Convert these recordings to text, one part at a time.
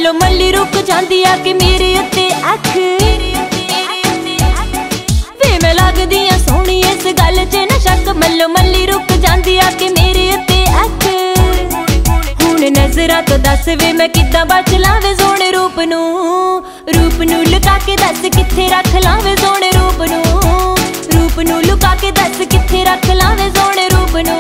मल्लो मल्ली रुक जांदी आके मेरे उत्ते अख वे मैं लगदी आ सोहनी इस गल च ना शक। मल्लो मल्ली रुक जांदी आके मेरे उत्ते अख हुण नजरां तो दस वे मैं किद्दां बच लावे सोहणे रूप नूं लुका के दस कित्थे रख लावे सोहणे रूप नूं लुका के दस कित्थे रख लावे सोहणे रूप नूं।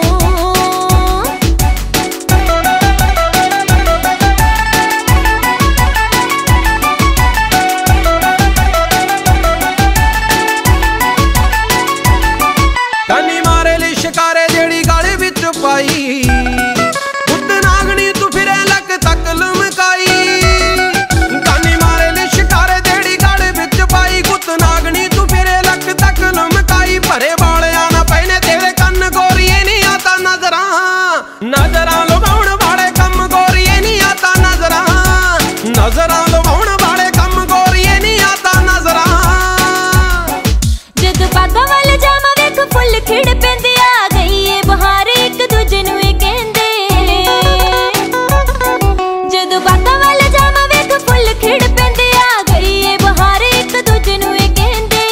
कानी मारे ली शिकारे जेड़ी गाले विच पाई खुद नागनी तू फिरे लक तक लुमकाई। कानी मारे ली शिकारे जेड़ी गाले विच पाई खुद नागनी तू फिरे लक तक लुमकाई। भरे वालियां ना पहने तेरे कन्न गोरीए नहीं आता नजरां लुभाउण वाले कम गोरीए नहीं आता नजरां लुभाउण वाले कम गोरीए नहीं आता नजरां। जद बागा वाल जावा वेख फुल खिड़ पैंदे आ गई ए बहार एक दूजे नूं ए कहंदे। जद बागा वाल जावा वेख फुल खिड़ पैंदे आ गई ए बहार एक दूजे नूं ए कहंदे।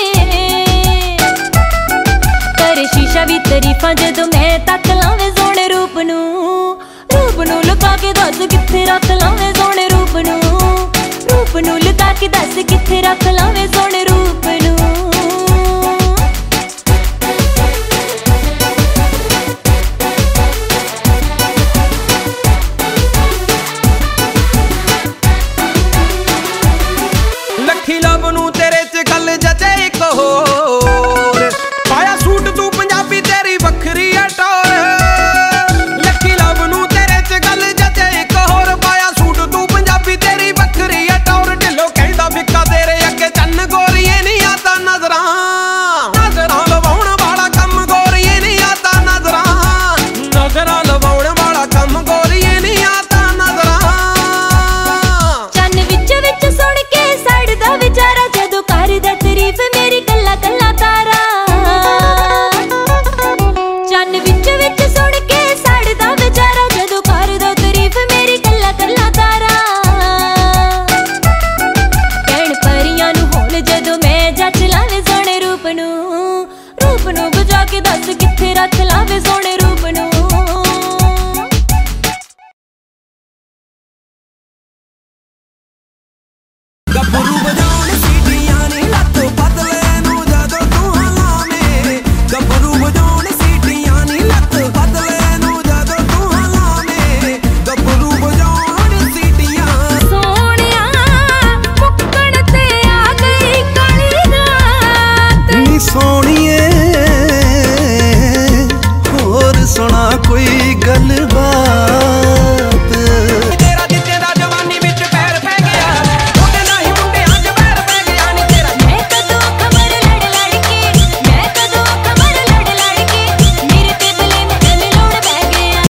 करे शीशा भी तारीफां जदों मैं तक लावे सोहणे रूप नूं लुका के दस कित्थे रख लावे सोहणे रूप नूं लुका के दस कित्थे रख लावे सोहणे रूप नूं। लखी लब नूं तेरे च गल जचे इक होर पाया सूट तू पंजाबी तेरी वखरी है टौर। लखी लब नूं तेरे च गल जचे इक होर पाया सूट तू पंजाबी तेरी वखरी है टौर। ढिल्लो कहंदा फिक्का तेरे अगे चन्न गोरीए नहीं आता नजरां लवाउण वाला कम गोरीए नहीं आता नजरां लवाउण वाला कम गोरीए नहीं आता नजरां। चन्न विच सुण के सड़दा विचारा जदों करदा तारीफ मेरी कल्ला कल्ला तारा। चन्न विच सुण के सड़दा विचारा जदों करदा तारीफ मेरी कल्ला कल्ला तारा। कहण परियां नूं होल जदों मैं जच लावे सोहणे रूप नूं बुझा के दस कित्थे रख लावे सोहणे रूप नूं। गब्बरू बजाउण सीटियां नी लत्त बदले नूं जदों तू हलावे। गब्बरू बजाउण सीटियां नी लत्त बदले नूं जदों तू हलावे। गब्बरू बजाउण सीटियां सोहणिया मुक्कण ते आ गई काली रात। नी सोहणीए